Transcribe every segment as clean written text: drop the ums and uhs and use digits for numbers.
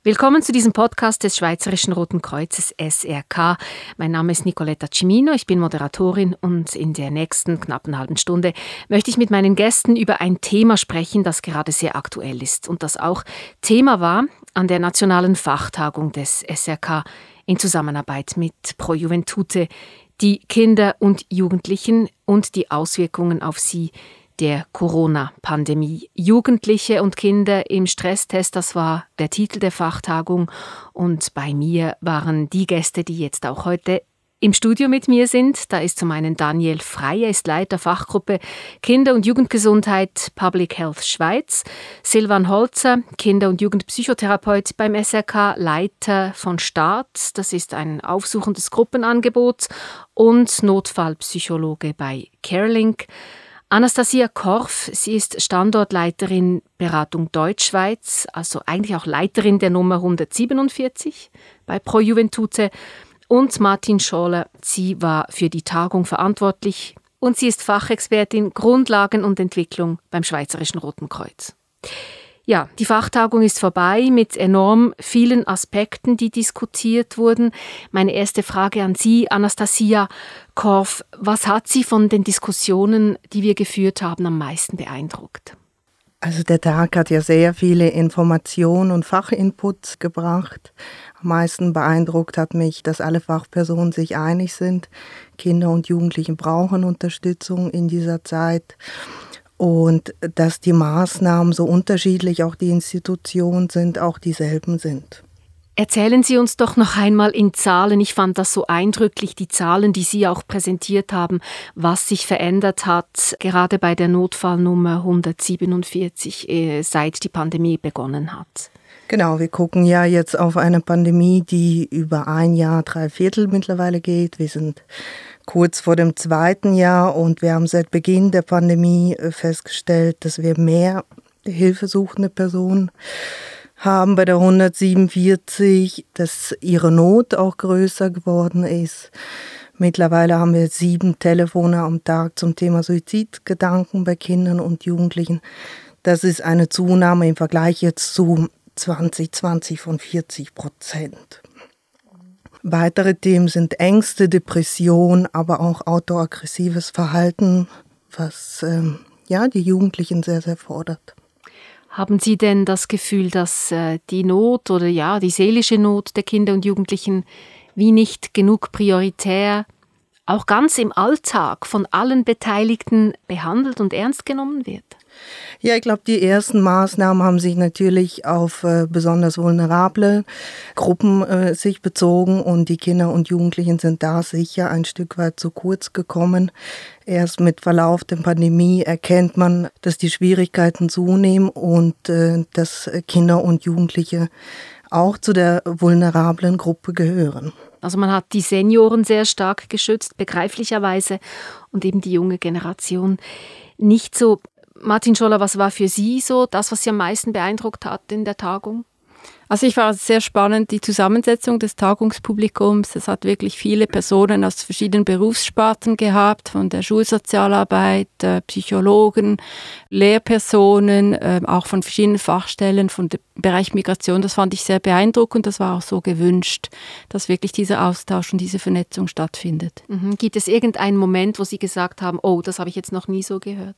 Willkommen zu diesem Podcast des Schweizerischen Roten Kreuzes SRK. Mein Name ist Nicoletta Cimino, ich bin Moderatorin und in der nächsten knappen halben Stunde möchte ich mit meinen Gästen über ein Thema sprechen, das gerade sehr aktuell ist und das auch Thema war an der nationalen Fachtagung des SRK in Zusammenarbeit mit Pro Juventute, die Kinder und Jugendlichen und die Auswirkungen auf sie der Corona-Pandemie. Jugendliche und Kinder im Stresstest, das war der Titel der Fachtagung. Und bei mir waren die Gäste, die jetzt auch heute im Studio mit mir sind. Da ist zum einen Daniel Frey, er ist Leiter Fachgruppe Kinder- und Jugendgesundheit Public Health Schweiz. Silvan Holzer, Kinder- und Jugendpsychotherapeut beim SRK, Leiter von START, das ist ein aufsuchendes Gruppenangebot, und Notfallpsychologe bei CareLink. Anastasia Korff, sie ist Standortleiterin Beratung Deutschschweiz, also eigentlich auch Leiterin der Nummer 147 bei Pro Juventute. Und Martin Scholler, sie war für die Tagung verantwortlich und sie ist Fachexpertin Grundlagen und Entwicklung beim Schweizerischen Roten Kreuz. Ja, die Fachtagung ist vorbei mit enorm vielen Aspekten, die diskutiert wurden. Meine erste Frage an Sie, Anastasia Korff, was hat Sie von den Diskussionen, die wir geführt haben, am meisten beeindruckt? Also der Tag hat ja sehr viele Informationen und Fachinputs gebracht. Am meisten beeindruckt hat mich, dass alle Fachpersonen sich einig sind. Kinder und Jugendliche brauchen Unterstützung in dieser Zeit. Und dass die Maßnahmen, so unterschiedlich auch die Institutionen sind, auch dieselben sind. Erzählen Sie uns doch noch einmal in Zahlen, ich fand das so eindrücklich, die Zahlen, die Sie auch präsentiert haben, was sich verändert hat, gerade bei der Notfallnummer 147, seit die Pandemie begonnen hat. Genau, wir gucken ja jetzt auf eine Pandemie, die über ein Jahr, 3/4 mittlerweile geht. Wir sind kurz vor dem 2. Jahr und wir haben seit Beginn der Pandemie festgestellt, dass wir mehr hilfesuchende Personen haben bei der 147, dass ihre Not auch größer geworden ist. Mittlerweile haben wir 7 Telefone am Tag zum Thema Suizidgedanken bei Kindern und Jugendlichen. Das ist eine Zunahme im Vergleich jetzt zu 2020 von 40%. Weitere Themen sind Ängste, Depression, aber auch autoaggressives Verhalten, was die Jugendlichen sehr, sehr fordert. Haben Sie denn das Gefühl, dass die Not oder die seelische Not der Kinder und Jugendlichen wie nicht genug prioritär auch ganz im Alltag von allen Beteiligten behandelt und ernst genommen wird? Ja, ich glaube, die ersten Maßnahmen haben sich natürlich auf besonders vulnerable Gruppen sich bezogen und die Kinder und Jugendlichen sind da sicher ein Stück weit zu kurz gekommen. Erst mit Verlauf der Pandemie erkennt man, dass die Schwierigkeiten zunehmen und dass Kinder und Jugendliche auch zu der vulnerablen Gruppe gehören. Also man hat die Senioren sehr stark geschützt, begreiflicherweise, und eben die junge Generation nicht so. Martin Scholler, was war für Sie so das, was Sie am meisten beeindruckt hat in der Tagung? Also ich war sehr spannend, die Zusammensetzung des Tagungspublikums. Es hat wirklich viele Personen aus verschiedenen Berufssparten gehabt, von der Schulsozialarbeit, Psychologen, Lehrpersonen, auch von verschiedenen Fachstellen, von dem Bereich Migration. Das fand ich sehr beeindruckend. Das war auch so gewünscht, dass wirklich dieser Austausch und diese Vernetzung stattfindet. Gibt es irgendeinen Moment, wo Sie gesagt haben, oh, das habe ich jetzt noch nie so gehört?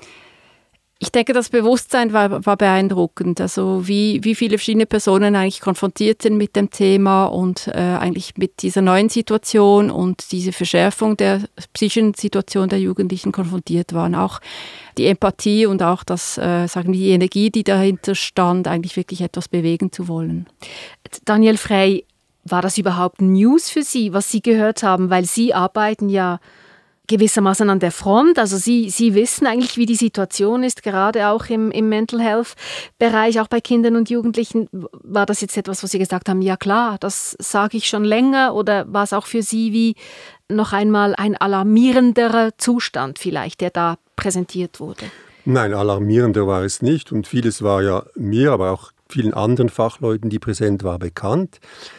Ich denke, das Bewusstsein war beeindruckend, also wie viele verschiedene Personen eigentlich konfrontiert sind mit dem Thema und eigentlich mit dieser neuen Situation und diese Verschärfung der psychischen Situation der Jugendlichen konfrontiert waren. Auch die Empathie und auch die Energie, die dahinter stand, eigentlich wirklich etwas bewegen zu wollen. Daniel Frey, war das überhaupt News für Sie, was Sie gehört haben? Weil Sie arbeiten ja gewissermaßen an der Front, also Sie wissen eigentlich, wie die Situation ist, gerade auch im Mental Health Bereich, auch bei Kindern und Jugendlichen. War das jetzt etwas, wo Sie gesagt haben, ja klar, das sage ich schon länger, oder war es auch für Sie wie noch einmal ein alarmierenderer Zustand vielleicht, der da präsentiert wurde? Nein, alarmierender war es nicht und vieles war ja mir, aber auch vielen anderen Fachleuten, die präsent waren, bekannt.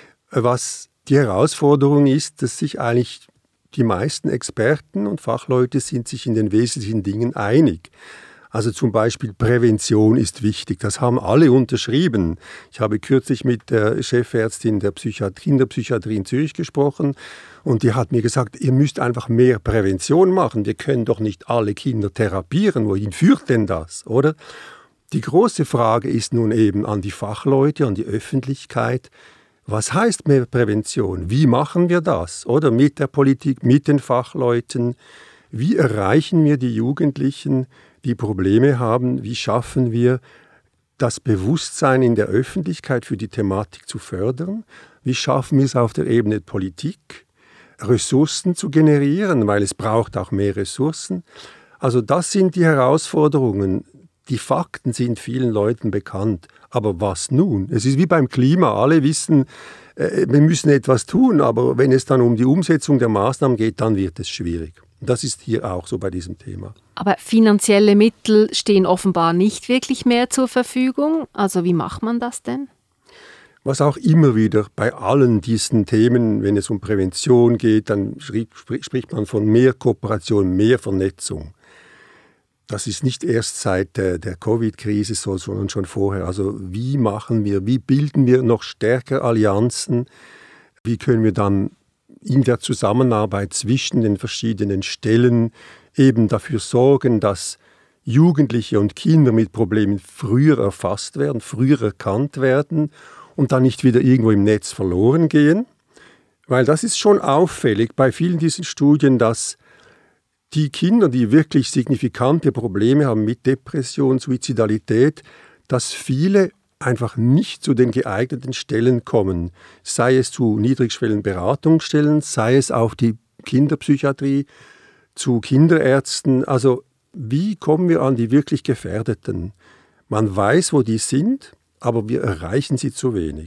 Was die Herausforderung ist, dass sich eigentlich die meisten Experten und Fachleute sind sich in den wesentlichen Dingen einig. Also zum Beispiel Prävention ist wichtig. Das haben alle unterschrieben. Ich habe kürzlich mit der Chefärztin der Kinderpsychiatrie in Zürich gesprochen und die hat mir gesagt, ihr müsst einfach mehr Prävention machen. Wir können doch nicht alle Kinder therapieren. Wohin führt denn das, oder? Die große Frage ist nun eben an die Fachleute, an die Öffentlichkeit. Was heißt mehr Prävention? Wie machen wir das? Oder mit der Politik, mit den Fachleuten? Wie erreichen wir die Jugendlichen, die Probleme haben? Wie schaffen wir, das Bewusstsein in der Öffentlichkeit für die Thematik zu fördern? Wie schaffen wir es auf der Ebene Politik, Ressourcen zu generieren, weil es braucht auch mehr Ressourcen? Also das sind die Herausforderungen. Die Fakten sind vielen Leuten bekannt. Aber was nun? Es ist wie beim Klima. Alle wissen, wir müssen etwas tun, aber wenn es dann um die Umsetzung der Maßnahmen geht, dann wird es schwierig. Das ist hier auch so bei diesem Thema. Aber finanzielle Mittel stehen offenbar nicht wirklich mehr zur Verfügung. Also wie macht man das denn? Was auch immer wieder bei allen diesen Themen, wenn es um Prävention geht, dann spricht man von mehr Kooperation, mehr Vernetzung. Das ist nicht erst seit der Covid-Krise so, sondern schon vorher. Also wie bilden wir noch stärker Allianzen? Wie können wir dann in der Zusammenarbeit zwischen den verschiedenen Stellen eben dafür sorgen, dass Jugendliche und Kinder mit Problemen früher erfasst werden, früher erkannt werden und dann nicht wieder irgendwo im Netz verloren gehen? Weil das ist schon auffällig bei vielen diesen Studien, dass die Kinder, die wirklich signifikante Probleme haben mit Depression, Suizidalität, dass viele einfach nicht zu den geeigneten Stellen kommen. Sei es zu niedrigschwelligen Beratungsstellen, sei es auf die Kinderpsychiatrie, zu Kinderärzten. Also wie kommen wir an die wirklich Gefährdeten? Man weiß, wo die sind, aber wir erreichen sie zu wenig.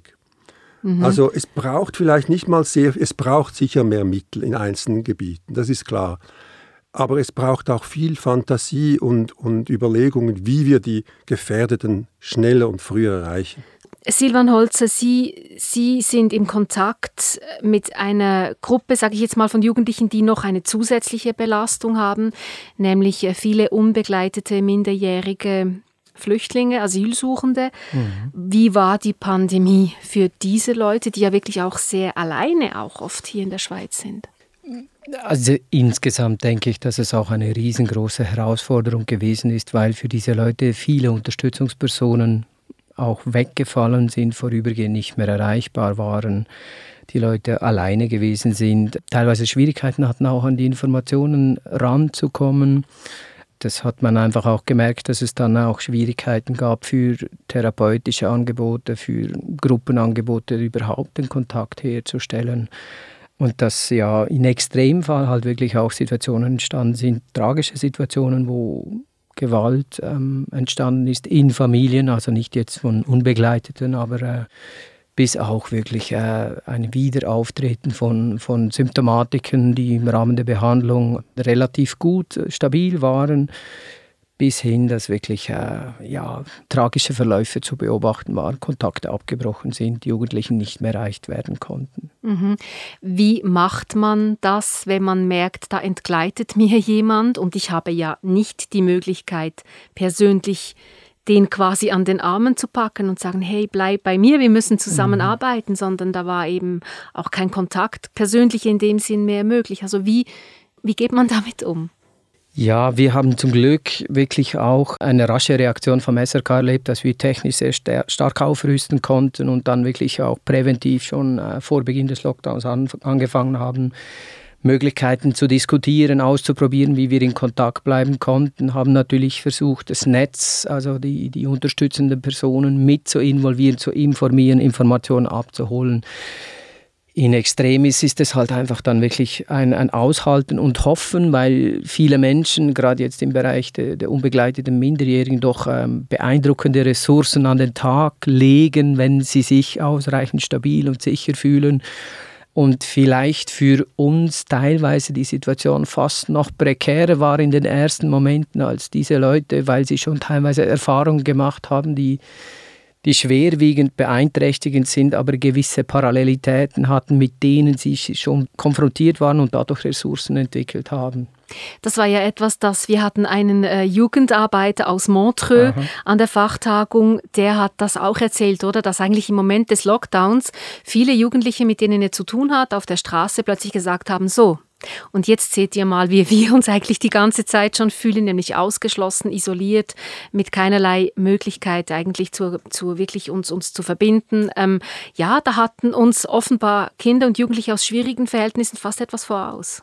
Also es braucht vielleicht nicht mal es braucht sicher mehr Mittel in einzelnen Gebieten, das ist klar. Aber es braucht auch viel Fantasie und Überlegungen, wie wir die Gefährdeten schneller und früher erreichen. Silvan Holzer, Sie sind im Kontakt mit einer Gruppe, sage ich jetzt mal, von Jugendlichen, die noch eine zusätzliche Belastung haben, nämlich viele unbegleitete minderjährige Flüchtlinge, Asylsuchende. Wie war die Pandemie für diese Leute, die ja wirklich auch sehr alleine auch oft hier in der Schweiz sind? Also insgesamt denke ich, dass es auch eine riesengroße Herausforderung gewesen ist, weil für diese Leute viele Unterstützungspersonen auch weggefallen sind, vorübergehend nicht mehr erreichbar waren, die Leute alleine gewesen sind, teilweise Schwierigkeiten hatten, auch an die Informationen ranzukommen. Das hat man einfach auch gemerkt, dass es dann auch Schwierigkeiten gab für therapeutische Angebote, für Gruppenangebote, überhaupt den Kontakt herzustellen. Und dass ja in Extremfall halt wirklich auch Situationen entstanden sind, tragische Situationen, wo Gewalt entstanden ist in Familien, also nicht jetzt von Unbegleiteten, aber bis auch wirklich ein Wiederauftreten von Symptomatiken, die im Rahmen der Behandlung relativ gut stabil waren, bis hin, dass wirklich tragische Verläufe zu beobachten waren, Kontakte abgebrochen sind, die Jugendlichen nicht mehr erreicht werden konnten. Wie macht man das, wenn man merkt, da entgleitet mir jemand und ich habe ja nicht die Möglichkeit, persönlich den quasi an den Armen zu packen und sagen, hey, bleib bei mir, wir müssen zusammenarbeiten, sondern da war eben auch kein Kontakt persönlich in dem Sinn mehr möglich. Also wie geht man damit um? Ja, wir haben zum Glück wirklich auch eine rasche Reaktion vom SRK erlebt, dass wir technisch sehr stark aufrüsten konnten und dann wirklich auch präventiv schon vor Beginn des Lockdowns angefangen haben, Möglichkeiten zu diskutieren, auszuprobieren, wie wir in Kontakt bleiben konnten, haben natürlich versucht, das Netz, also die unterstützenden Personen mit zu involvieren, zu informieren, Informationen abzuholen. In Extremis ist es halt einfach dann wirklich ein Aushalten und Hoffen, weil viele Menschen, gerade jetzt im Bereich der unbegleiteten Minderjährigen, doch beeindruckende Ressourcen an den Tag legen, wenn sie sich ausreichend stabil und sicher fühlen. Und vielleicht für uns teilweise die Situation fast noch prekärer war in den ersten Momenten als diese Leute, weil sie schon teilweise Erfahrungen gemacht haben, die schwerwiegend beeinträchtigend sind, aber gewisse Parallelitäten hatten, mit denen sie schon konfrontiert waren und dadurch Ressourcen entwickelt haben. Das war ja etwas, das wir hatten einen Jugendarbeiter aus Montreux an der Fachtagung, der hat das auch erzählt, oder? Dass eigentlich im Moment des Lockdowns viele Jugendliche, mit denen er zu tun hat, auf der Straße plötzlich gesagt haben, so, und jetzt seht ihr mal, wie wir uns eigentlich die ganze Zeit schon fühlen, nämlich ausgeschlossen, isoliert, mit keinerlei Möglichkeit eigentlich zu wirklich uns zu verbinden. Ja, da hatten uns offenbar Kinder und Jugendliche aus schwierigen Verhältnissen fast etwas voraus.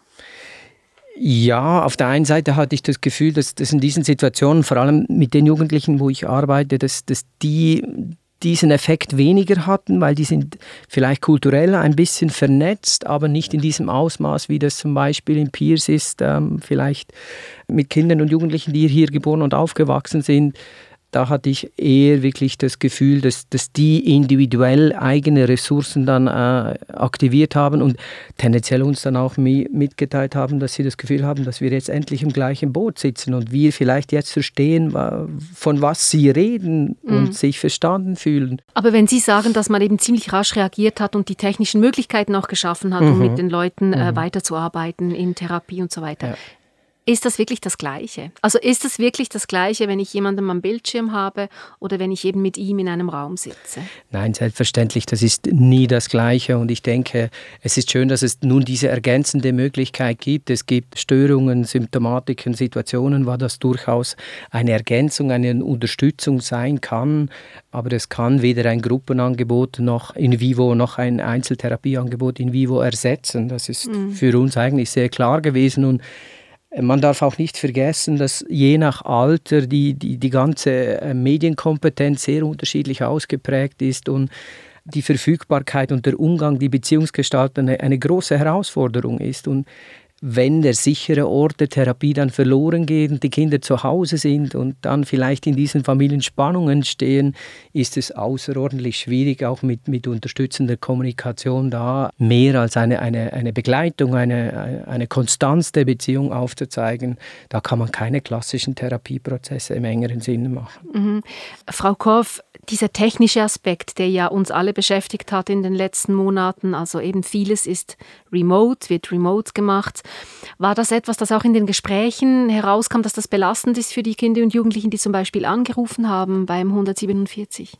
Ja, auf der einen Seite hatte ich das Gefühl, dass in diesen Situationen, vor allem mit den Jugendlichen, wo ich arbeite, dass die diesen Effekt weniger hatten, weil die sind vielleicht kulturell ein bisschen vernetzt, aber nicht in diesem Ausmaß, wie das zum Beispiel in Peers ist, vielleicht mit Kindern und Jugendlichen, die hier geboren und aufgewachsen sind. Da hatte ich eher wirklich das Gefühl, dass die individuell eigene Ressourcen dann aktiviert haben und tendenziell uns dann auch mitgeteilt haben, dass sie das Gefühl haben, dass wir jetzt endlich im gleichen Boot sitzen und wir vielleicht jetzt verstehen, von was sie reden und sich verstanden fühlen. Aber wenn Sie sagen, dass man eben ziemlich rasch reagiert hat und die technischen Möglichkeiten auch geschaffen hat, um mit den Leuten weiterzuarbeiten in Therapie und so weiter, ja. Ist das wirklich das Gleiche? Also ist es wirklich das Gleiche, wenn ich jemanden am Bildschirm habe oder wenn ich eben mit ihm in einem Raum sitze? Nein, selbstverständlich, das ist nie das Gleiche und ich denke, es ist schön, dass es nun diese ergänzende Möglichkeit gibt. Es gibt Störungen, Symptomatiken, Situationen, wo das durchaus eine Ergänzung, eine Unterstützung sein kann, aber es kann weder ein Gruppenangebot noch in vivo, noch ein Einzeltherapieangebot in vivo ersetzen. Das ist für uns eigentlich sehr klar gewesen und man darf auch nicht vergessen, dass je nach Alter die ganze Medienkompetenz sehr unterschiedlich ausgeprägt ist und die Verfügbarkeit und der Umgang, die Beziehungsgestaltung eine große Herausforderung ist. Und wenn der sichere Ort der Therapie dann verloren geht und die Kinder zu Hause sind und dann vielleicht in diesen Familien Spannungen stehen, ist es außerordentlich schwierig, auch mit unterstützender Kommunikation da mehr als eine Begleitung, eine Konstanz der Beziehung aufzuzeigen. Da kann man keine klassischen Therapieprozesse im engeren Sinne machen. Mhm. Frau Korff, dieser technische Aspekt, der ja uns alle beschäftigt hat in den letzten Monaten, also eben vieles ist wird remote gemacht. War das etwas, das auch in den Gesprächen herauskam, dass das belastend ist für die Kinder und Jugendlichen, die zum Beispiel angerufen haben beim 147?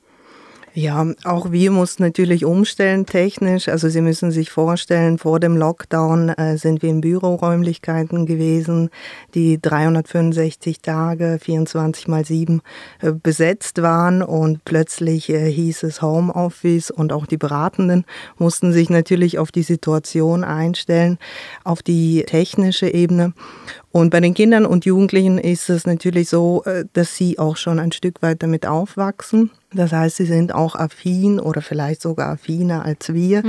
Ja, auch wir mussten natürlich umstellen technisch. Also Sie müssen sich vorstellen, vor dem Lockdown sind wir in Büroräumlichkeiten gewesen, die 365 Tage, 24x7 besetzt waren und plötzlich hieß es Homeoffice und auch die Beratenden mussten sich natürlich auf die Situation einstellen, auf die technische Ebene. Und bei den Kindern und Jugendlichen ist es natürlich so, dass sie auch schon ein Stück weit damit aufwachsen. Das heißt, sie sind auch affin oder vielleicht sogar affiner als wir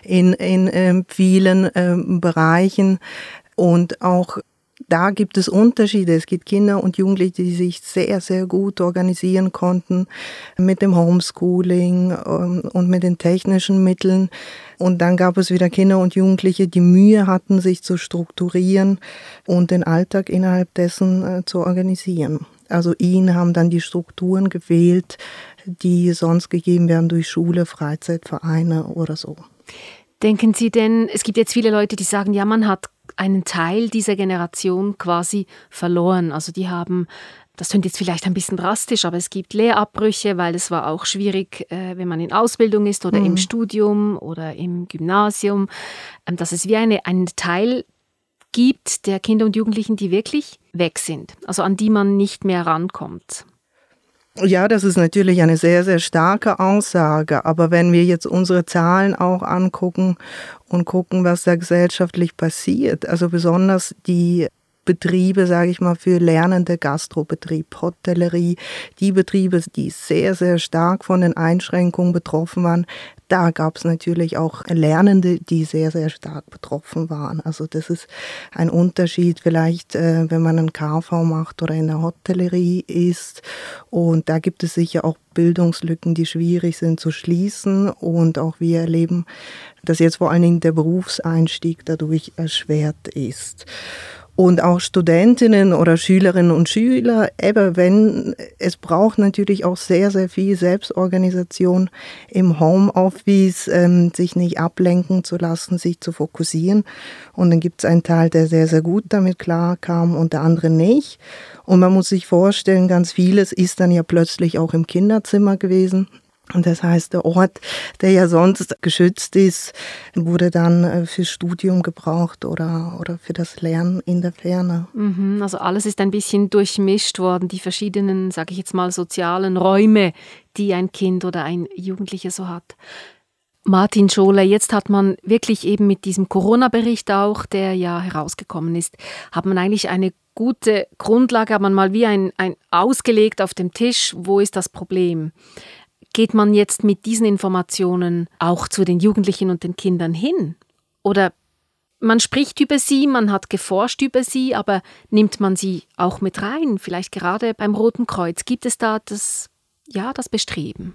in vielen Bereichen. Und auch da gibt es Unterschiede. Es gibt Kinder und Jugendliche, die sich sehr, sehr gut organisieren konnten mit dem Homeschooling und mit den technischen Mitteln. Und dann gab es wieder Kinder und Jugendliche, die Mühe hatten, sich zu strukturieren und den Alltag innerhalb dessen zu organisieren. Also ihnen haben dann die Strukturen gefehlt, die sonst gegeben werden durch Schule, Freizeitvereine oder so. Denken Sie denn, es gibt jetzt viele Leute, die sagen, ja, man hat einen Teil dieser Generation quasi verloren. Also die haben, das klingt jetzt vielleicht ein bisschen drastisch, aber es gibt Lehrabbrüche, weil es war auch schwierig, wenn man in Ausbildung ist oder im Studium oder im Gymnasium, dass es wie einen Teil gibt der Kinder und Jugendlichen, die wirklich weg sind, also an die man nicht mehr rankommt. Ja, das ist natürlich eine sehr, sehr starke Aussage. Aber wenn wir jetzt unsere Zahlen auch angucken und gucken, was da gesellschaftlich passiert, also besonders die Betriebe, sage ich mal, für lernende Gastrobetrieb, Hotellerie, die Betriebe, die sehr, sehr stark von den Einschränkungen betroffen waren, da gab es natürlich auch Lernende, die sehr, sehr stark betroffen waren. Also das ist ein Unterschied vielleicht, wenn man einen KV macht oder in der Hotellerie ist. Und da gibt es sicher auch Bildungslücken, die schwierig sind zu schließen. Und auch wir erleben, dass jetzt vor allen Dingen der Berufseinstieg dadurch erschwert ist. Und auch Studentinnen oder Schülerinnen und Schüler, es braucht natürlich auch sehr, sehr viel Selbstorganisation im Homeoffice, sich nicht ablenken zu lassen, sich zu fokussieren. Und dann gibt es einen Teil, der sehr, sehr gut damit klarkam und der andere nicht. Und man muss sich vorstellen, ganz vieles ist dann ja plötzlich auch im Kinderzimmer gewesen. Und das heißt, der Ort, der ja sonst geschützt ist, wurde dann fürs Studium gebraucht oder für das Lernen in der Ferne. Also alles ist ein bisschen durchmischt worden, die verschiedenen, sage ich jetzt mal, sozialen Räume, die ein Kind oder ein Jugendlicher so hat. Martin Scholer, jetzt hat man wirklich eben mit diesem Corona-Bericht auch, der ja herausgekommen ist, hat man eigentlich eine gute Grundlage, hat man mal wie ein ausgelegt auf dem Tisch, wo ist das Problem? Geht man jetzt mit diesen Informationen auch zu den Jugendlichen und den Kindern hin? Oder man spricht über sie, man hat geforscht über sie, aber nimmt man sie auch mit rein? Vielleicht gerade beim Roten Kreuz. Gibt es da das Bestreben?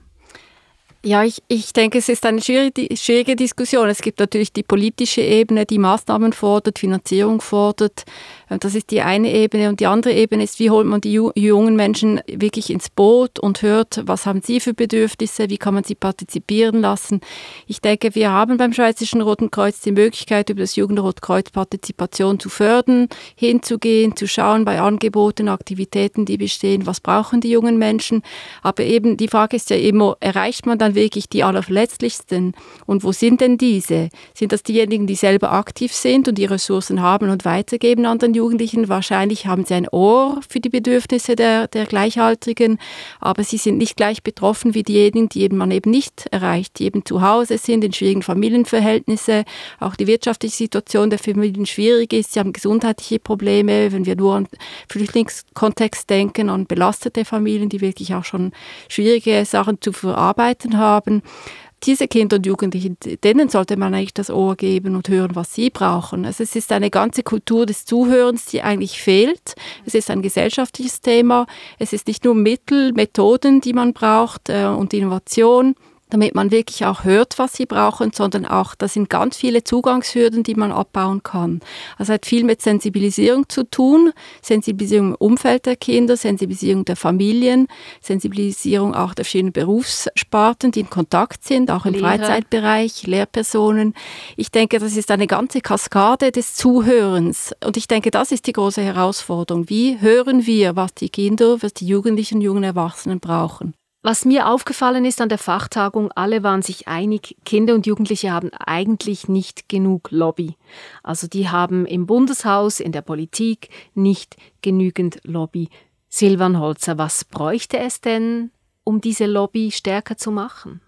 Ja, ich denke, es ist eine schwierige Diskussion. Es gibt natürlich die politische Ebene, die Maßnahmen fordert, Finanzierung fordert. Das ist die eine Ebene. Und die andere Ebene ist, wie holt man die jungen Menschen wirklich ins Boot und hört, was haben sie für Bedürfnisse, wie kann man sie partizipieren lassen. Ich denke, wir haben beim Schweizerischen Roten Kreuz die Möglichkeit, über das Jugendrotkreuz Partizipation zu fördern, hinzugehen, zu schauen bei Angeboten, Aktivitäten, die bestehen, was brauchen die jungen Menschen. Aber eben die Frage ist ja immer, erreicht man dann wirklich die Allerverletzlichsten? Und wo sind denn diese? Sind das diejenigen, die selber aktiv sind und die Ressourcen haben und weitergeben an den Jugendlichen? Wahrscheinlich haben sie ein Ohr für die Bedürfnisse der Gleichaltrigen, aber sie sind nicht gleich betroffen wie diejenigen, die man eben nicht erreicht, die eben zu Hause sind, in schwierigen Familienverhältnissen, auch die wirtschaftliche Situation der Familien schwierig ist, sie haben gesundheitliche Probleme, wenn wir nur an Flüchtlingskontext denken, an belastete Familien, die wirklich auch schon schwierige Sachen zu verarbeiten haben. Diese Kinder und Jugendlichen, denen sollte man eigentlich das Ohr geben und hören, was sie brauchen. Also es ist eine ganze Kultur des Zuhörens, die eigentlich fehlt. Es ist ein gesellschaftliches Thema. Es ist nicht nur Mittel, Methoden, die man braucht und Innovation, damit man wirklich auch hört, was sie brauchen, sondern auch, das sind ganz viele Zugangshürden, die man abbauen kann. Also hat viel mit Sensibilisierung zu tun, Sensibilisierung im Umfeld der Kinder, Sensibilisierung der Familien, Sensibilisierung auch der verschiedenen Berufssparten, die in Kontakt sind, auch im Freizeitbereich, Lehrpersonen. Ich denke, das ist eine ganze Kaskade des Zuhörens und ich denke, das ist die große Herausforderung. Wie hören wir, was die Kinder, was die Jugendlichen und jungen Erwachsenen brauchen? Was mir aufgefallen ist an der Fachtagung, alle waren sich einig, Kinder und Jugendliche haben eigentlich nicht genug Lobby. Also die haben im Bundeshaus, in der Politik nicht genügend Lobby. Silvan Holzer, was bräuchte es denn, um diese Lobby stärker zu machen?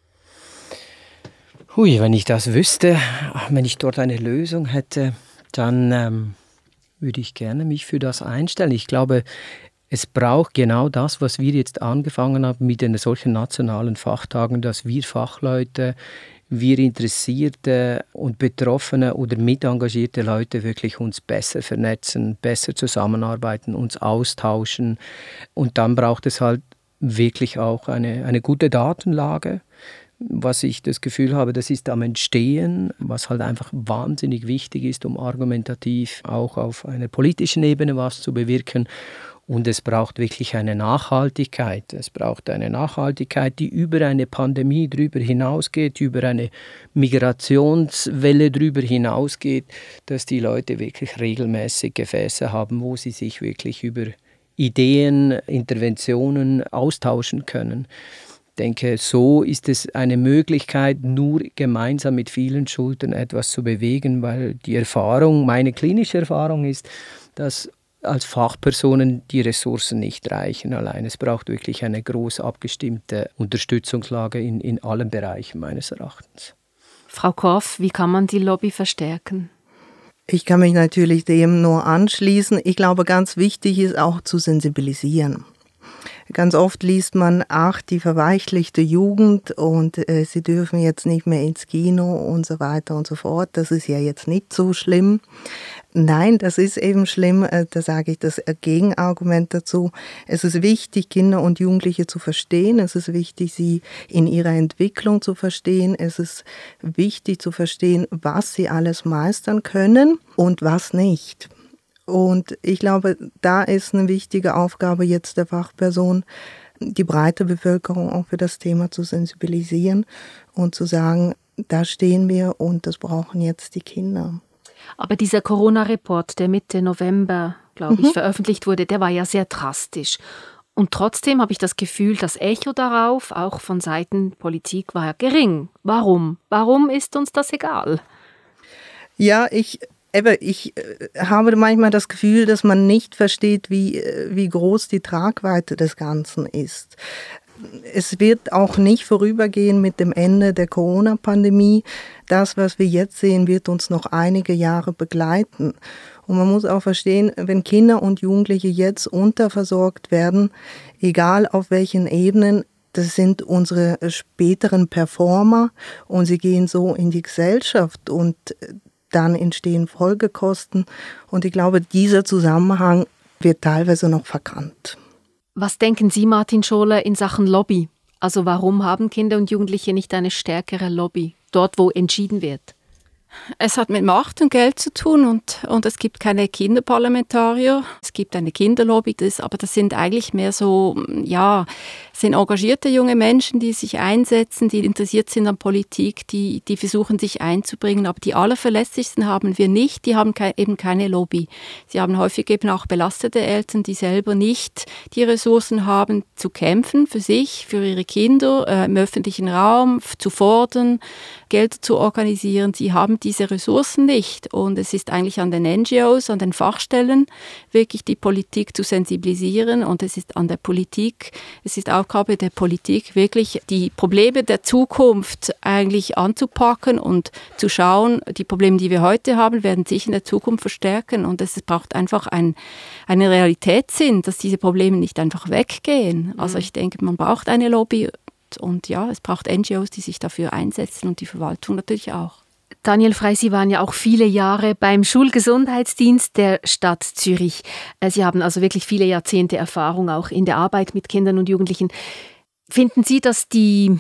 Wenn ich das wüsste, wenn ich dort eine Lösung hätte, dann würde ich gerne mich für das einstellen. Ich glaube, es braucht genau das, was wir jetzt angefangen haben mit den solchen nationalen Fachtagen, dass wir Fachleute, wir Interessierte und Betroffene oder mitengagierte Leute wirklich uns besser vernetzen, besser zusammenarbeiten, uns austauschen. Und dann braucht es halt wirklich auch eine gute Datenlage. Was ich das Gefühl habe, das ist am Entstehen, was halt einfach wahnsinnig wichtig ist, um argumentativ auch auf einer politischen Ebene was zu bewirken. Und es braucht wirklich eine Nachhaltigkeit. Es braucht eine Nachhaltigkeit, die über eine Pandemie drüber hinausgeht, über eine Migrationswelle drüber hinausgeht, dass die Leute wirklich regelmäßig Gefäße haben, wo sie sich wirklich über Ideen, Interventionen austauschen können. Ich denke, so ist es eine Möglichkeit, nur gemeinsam mit vielen Schultern etwas zu bewegen, weil die Erfahrung, meine klinische Erfahrung ist, dass als Fachpersonen die Ressourcen nicht reichen allein. Es braucht wirklich eine groß abgestimmte Unterstützungslage in allen Bereichen meines Erachtens. Frau Korff, wie kann man die Lobby verstärken? Ich kann mich natürlich dem nur anschließen. Ich glaube, ganz wichtig ist auch zu sensibilisieren. Ganz oft liest man, die verweichlichte Jugend und sie dürfen jetzt nicht mehr ins Kino und so weiter und so fort. Das ist ja jetzt nicht so schlimm. Nein, das ist eben schlimm. Da sage ich das Gegenargument dazu. Es ist wichtig, Kinder und Jugendliche zu verstehen. Es ist wichtig, sie in ihrer Entwicklung zu verstehen. Es ist wichtig zu verstehen, was sie alles meistern können und was nicht. Und ich glaube, da ist eine wichtige Aufgabe jetzt der Fachperson, die breite Bevölkerung auch für das Thema zu sensibilisieren und zu sagen, da stehen wir und das brauchen jetzt die Kinder. Aber dieser Corona-Report, der Mitte November, glaube ich, veröffentlicht wurde, der war ja sehr drastisch. Und trotzdem habe ich das Gefühl, das Echo darauf, auch von Seiten Politik, war ja gering. Warum? Warum ist uns das egal? Ja, ich habe manchmal das Gefühl, dass man nicht versteht, wie groß die Tragweite des Ganzen ist. Es wird auch nicht vorübergehen mit dem Ende der Corona-Pandemie. Das, was wir jetzt sehen, wird uns noch einige Jahre begleiten. Und man muss auch verstehen, wenn Kinder und Jugendliche jetzt unterversorgt werden, egal auf welchen Ebenen, das sind unsere späteren Performer und sie gehen so in die Gesellschaft und dann entstehen Folgekosten. Und ich glaube, dieser Zusammenhang wird teilweise noch verkannt. Was denken Sie, Martin Scholer, in Sachen Lobby? Also warum haben Kinder und Jugendliche nicht eine stärkere Lobby, dort wo entschieden wird? Es hat mit Macht und Geld zu tun und es gibt keine Kinderparlamentarier. Es gibt eine Kinderlobby, aber das sind eigentlich mehr so, ja, sind engagierte junge Menschen, die sich einsetzen, die interessiert sind an Politik, die versuchen sich einzubringen. Aber die allerverlässlichsten haben wir nicht, die haben eben keine Lobby. Sie haben häufig eben auch belastete Eltern, die selber nicht die Ressourcen haben, zu kämpfen für sich, für ihre Kinder, im öffentlichen Raum zu fordern, Gelder zu organisieren. Sie haben diese Ressourcen nicht. Und es ist eigentlich an den NGOs, an den Fachstellen, wirklich die Politik zu sensibilisieren. Und es ist an der Politik, es ist Aufgabe der Politik, wirklich die Probleme der Zukunft eigentlich anzupacken und zu schauen, die Probleme, die wir heute haben, werden sich in der Zukunft verstärken. Und es braucht einfach einen Realitätssinn, dass diese Probleme nicht einfach weggehen. Also ich denke, man braucht eine Lobby. Und ja, es braucht NGOs, die sich dafür einsetzen und die Verwaltung natürlich auch. Daniel Frey, Sie waren ja auch viele Jahre beim Schulgesundheitsdienst der Stadt Zürich. Sie haben also wirklich viele Jahrzehnte Erfahrung auch in der Arbeit mit Kindern und Jugendlichen. Finden Sie, dass die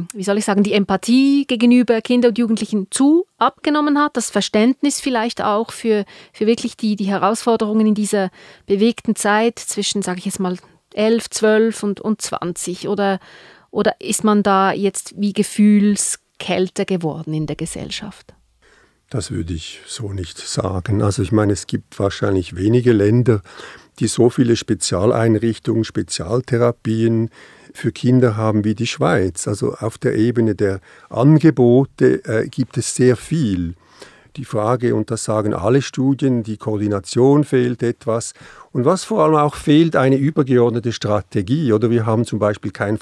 Empathie gegenüber Kindern und Jugendlichen zu abgenommen hat? Das Verständnis vielleicht auch für wirklich die Herausforderungen in dieser bewegten Zeit zwischen, sage ich jetzt mal, 11, 12 und 20? Oder ist man da jetzt wie gefühlskälter geworden in der Gesellschaft? Das würde ich so nicht sagen. Also ich meine, es gibt wahrscheinlich wenige Länder, die so viele Spezialeinrichtungen, Spezialtherapien für Kinder haben wie die Schweiz. Also auf der Ebene der Angebote gibt es sehr viel. Die Frage, und das sagen alle Studien, die Koordination fehlt etwas. Und was vor allem auch fehlt, eine übergeordnete Strategie. Oder wir haben zum Beispiel kein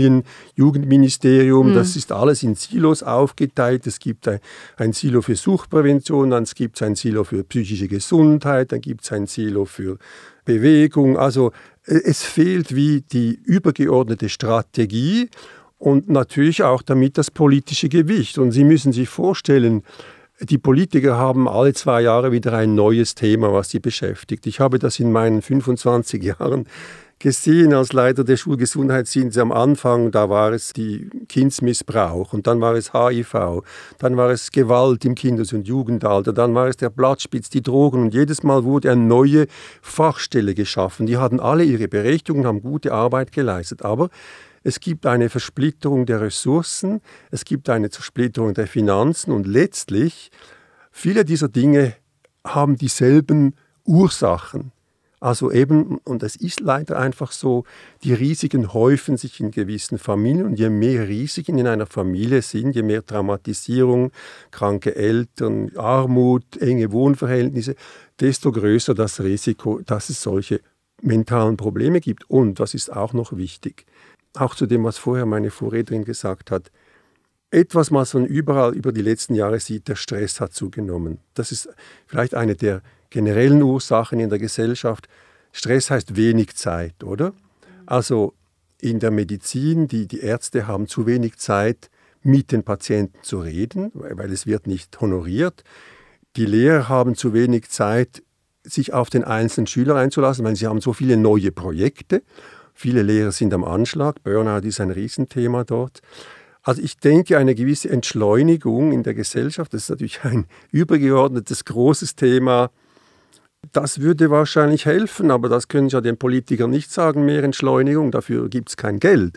Familien-Jugendministerium. Das ist alles in Silos aufgeteilt. Es gibt ein Silo für Suchtprävention, dann gibt es ein Silo für psychische Gesundheit, dann gibt es ein Silo für Bewegung. Also es fehlt wie die übergeordnete Strategie und natürlich auch damit das politische Gewicht. Und Sie müssen sich vorstellen, die Politiker haben alle 2 Jahre wieder ein neues Thema, was sie beschäftigt. Ich habe das in meinen 25 Jahren gesehen als Leiter der Schulgesundheitsdienste am Anfang. Da war es die Kindsmissbrauch und dann war es HIV, dann war es Gewalt im Kindes- und Jugendalter, dann war es der Blattspitz, die Drogen und jedes Mal wurde eine neue Fachstelle geschaffen. Die hatten alle ihre Berechtigung, haben gute Arbeit geleistet, aber es gibt eine Versplitterung der Ressourcen, es gibt eine Zersplitterung der Finanzen und letztlich, viele dieser Dinge haben dieselben Ursachen. Also eben, und es ist leider einfach so, die Risiken häufen sich in gewissen Familien und je mehr Risiken in einer Familie sind, je mehr Traumatisierung, kranke Eltern, Armut, enge Wohnverhältnisse, desto größer das Risiko, dass es solche mentalen Probleme gibt. Und, das ist auch noch wichtig, auch zu dem, was vorher meine Vorrednerin gesagt hat, etwas, was man überall über die letzten Jahre sieht, der Stress hat zugenommen. Das ist vielleicht eine der generellen Ursachen in der Gesellschaft. Stress heißt wenig Zeit, oder? Also in der Medizin, die Ärzte haben zu wenig Zeit, mit den Patienten zu reden, weil es wird nicht honoriert. Die Lehrer haben zu wenig Zeit, sich auf den einzelnen Schüler einzulassen, weil sie haben so viele neue Projekte. Viele Lehrer sind am Anschlag, Burnout ist ein Riesenthema dort. Also ich denke, eine gewisse Entschleunigung in der Gesellschaft, das ist natürlich ein übergeordnetes, großes Thema, Das würde wahrscheinlich helfen, aber das können ja den Politikern nicht sagen, mehr Entschleunigung, dafür gibt es kein Geld.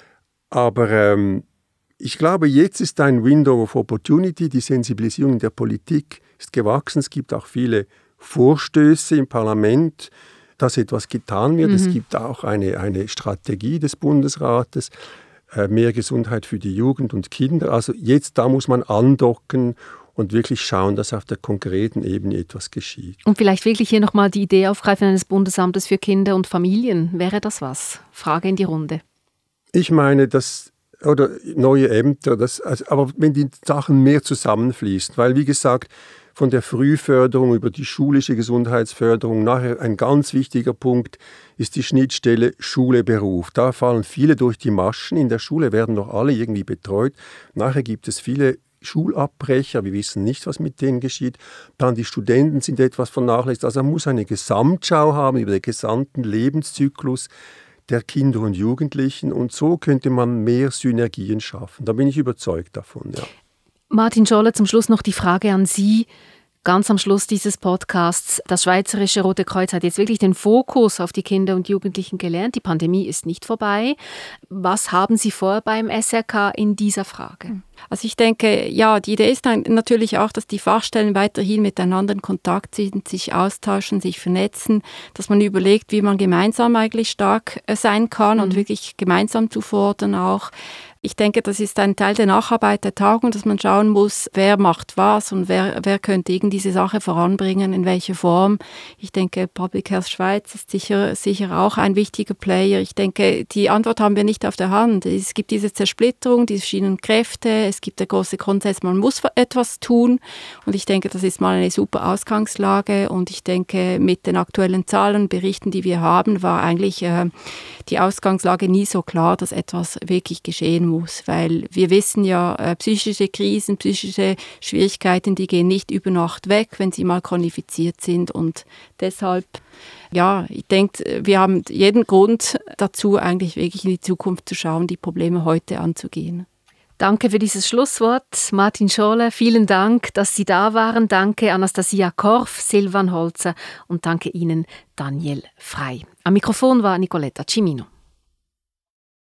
Aber ich glaube, jetzt ist ein Window of Opportunity, die Sensibilisierung der Politik ist gewachsen. Es gibt auch viele Vorstöße im Parlament, dass etwas getan wird. Es gibt auch eine Strategie des Bundesrates, mehr Gesundheit für die Jugend und Kinder. Also jetzt, da muss man andocken und wirklich schauen, dass auf der konkreten Ebene etwas geschieht. Und vielleicht wirklich hier nochmal die Idee aufgreifen eines Bundesamtes für Kinder und Familien. Wäre das was? Frage in die Runde. Ich meine, oder neue Ämter, aber wenn die Sachen mehr zusammenfließen, weil wie gesagt, von der Frühförderung über die schulische Gesundheitsförderung, nachher ein ganz wichtiger Punkt ist die Schnittstelle Schule-Beruf. Da fallen viele durch die Maschen, in der Schule werden noch alle irgendwie betreut, nachher gibt es viele Schulabbrecher, wir wissen nicht, was mit denen geschieht. Dann die Studenten sind etwas vernachlässigt. Also man muss eine Gesamtschau haben über den gesamten Lebenszyklus der Kinder und Jugendlichen und so könnte man mehr Synergien schaffen. Da bin ich überzeugt davon, ja. Martin Scholle, zum Schluss noch die Frage an Sie. Ganz am Schluss dieses Podcasts. Das Schweizerische Rote Kreuz hat jetzt wirklich den Fokus auf die Kinder und Jugendlichen gelernt. Die Pandemie ist nicht vorbei. Was haben Sie vor beim SRK in dieser Frage? Also ich denke, ja, die Idee ist dann natürlich auch, dass die Fachstellen weiterhin miteinander in Kontakt sind, sich austauschen, sich vernetzen, dass man überlegt, wie man gemeinsam eigentlich stark sein kann und wirklich gemeinsam zu fordern auch. Ich denke, das ist ein Teil der Nacharbeit der Tagung, dass man schauen muss, wer macht was und wer könnte diese Sache voranbringen, in welcher Form. Ich denke, Public Health Schweiz ist sicher auch ein wichtiger Player. Ich denke, die Antwort haben wir nicht auf der Hand. Es gibt diese Zersplitterung, die verschiedenen Kräfte, es gibt der große Konsens, man muss etwas tun und ich denke, das ist mal eine super Ausgangslage und ich denke, mit den aktuellen Zahlen, Berichten, die wir haben, war eigentlich die Ausgangslage nie so klar, dass etwas wirklich geschehen muss, weil wir wissen ja, psychische Krisen, psychische Schwierigkeiten, die gehen nicht über Nacht weg, wenn sie mal chronifiziert sind und deshalb, ja, ich denke, wir haben jeden Grund dazu, eigentlich wirklich in die Zukunft zu schauen, die Probleme heute anzugehen. Danke für dieses Schlusswort. Martin Scholle, vielen Dank, dass Sie da waren. Danke Anastasia Korf, Silvan Holzer und danke Ihnen, Daniel Frey. Am Mikrofon war Nicoletta Cimino.